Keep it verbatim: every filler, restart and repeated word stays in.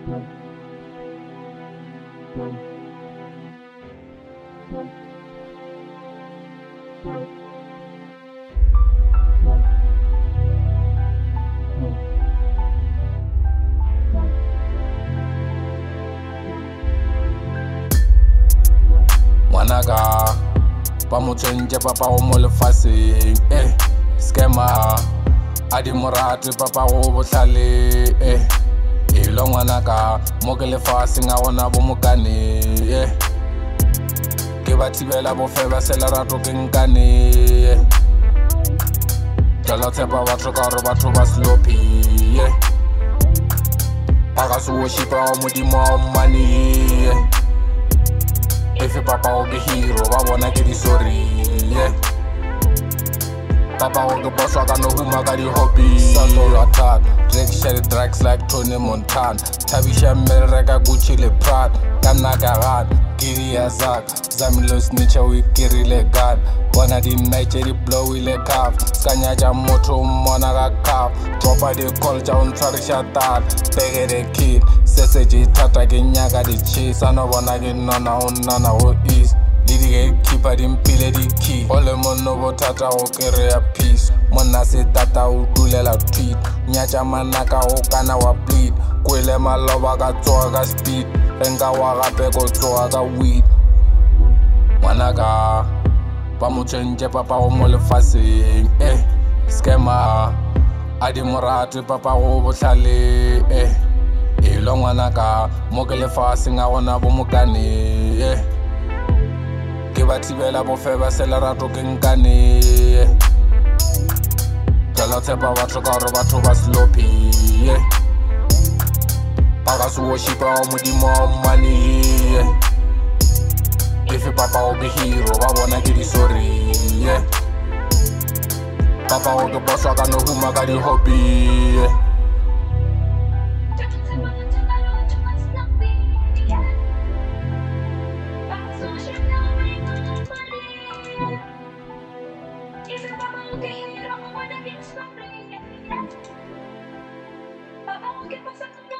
Ngwanaka ba mo tshwentse papa go mo lefaseng eh scammer a di morate papa go botlhale eh elo ngwanaka mo ke lefaseng a gona bo mokane eh ke ba thibela bofe ba se lerato ke nkane eh jalo tshepa batho ka gore batho ba sloppy eh ba ka se worship wa modimo wa money eh if papa o ke hero ba bona ke di sorry yeah papa o ke boss wa ka no huma ka di hobby solo attack drink share drugs like Tony Montana tabisha mere ka Gucci le Prada kana ka gat kiri ya zak zamilo snitcha we kirile god bona di night di blow ile cap skanya ja moto mona ka cap dropa di call ja on tsarisha tat pege the kid sese ji tata ke nyaka di cheese ano bona ke nona on nana o is didi ke keeper di mpile di key ole mono bo tata o kere ya peace mona se tata o dulela tweet nyacha manaka o kana wa bleed kwele maloba ka tsoa ka speed enka wa gape ko tsoa ka weed ngwanaka ba mo tshwentse papa go mo lefaseng eh scammer a di morate papa go botlhale eh elo ngwanaka mo ke lefaseng a gona bo mokane eh ke ba thibela bofe ba se lerato ke nkane eh jalo tshepa batho ka gore batho ba sloppy eh ba ka se worship wa modimo wa money eh if papa o ke hero ba bona ke di sorry yeah papa o ke boss wa ka no huma ka di hobby yeah Papa, ¿qué pasa?